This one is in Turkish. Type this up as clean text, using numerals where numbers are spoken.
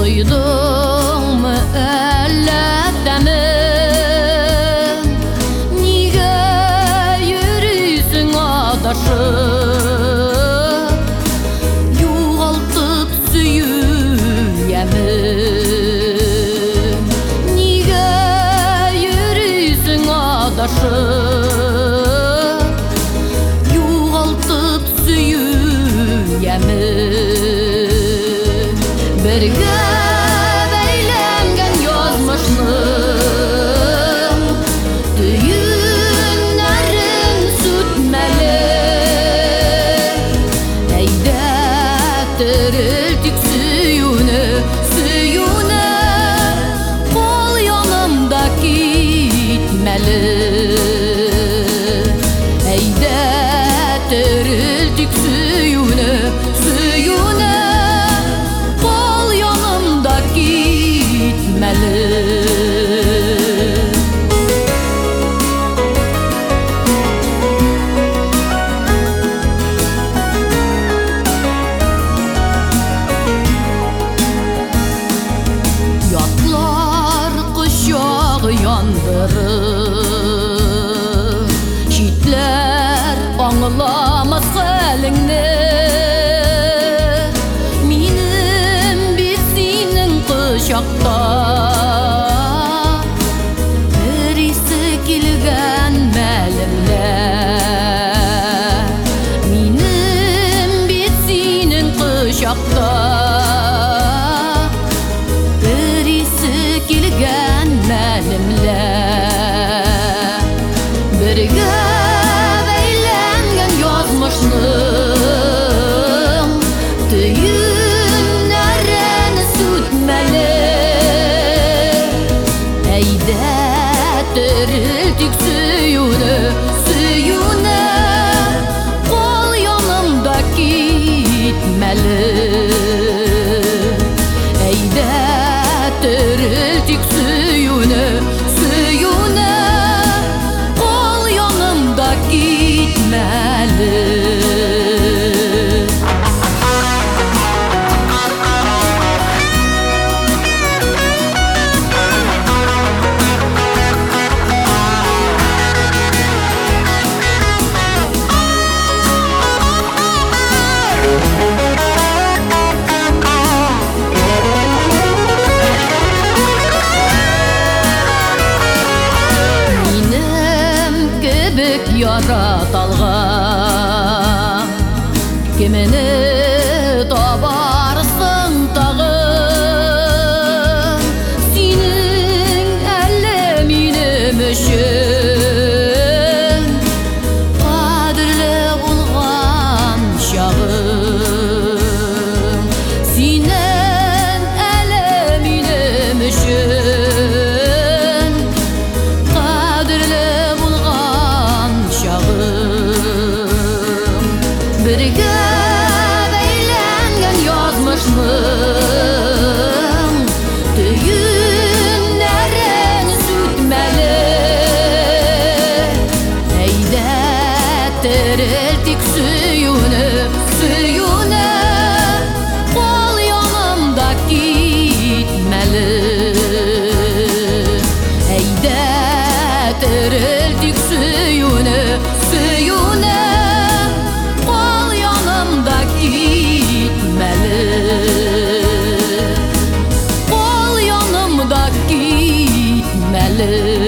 Duydun mu elletemi? Niye yürüsün adaşım? Yuvaltıp süyüyemim. Niye yürüsün adaşım? Yuvaltıp süyüyemim. Birge beylengen yazmışlım, düğünlerin sütmeli. Eydettirildik süyünü, kol yanımda gitmeli. Eydettirildik süyünü, kol yanımda gitmeli. Yatlar kuşağı yandırır, şitler anlamaz halini. Minim bizinin kuşakta birisi kilgen melimle. Minim bizinin kuşakta kilgen melimle. Birge beylengen yazmışlım, düğünlerin sütmeli. Eydettirildik süyünü, kol yanımda gitmeli. Eydettirildik süyünü, kol yanımda gitmeli. Yaratalgan kimini tabarsın tağın? Senin elle minim üçün kadirli bulgan şağın. Senin elle minim üçün kadirli bulgan şağın. Birge beylengen yazmışlım, düğünlerin sütmeli. Eydettirildik süyünü, kol yanımda gitmeli. Eydettirildik süyünü, kol yanımda gitmeli. Kol yanımda gitmeli.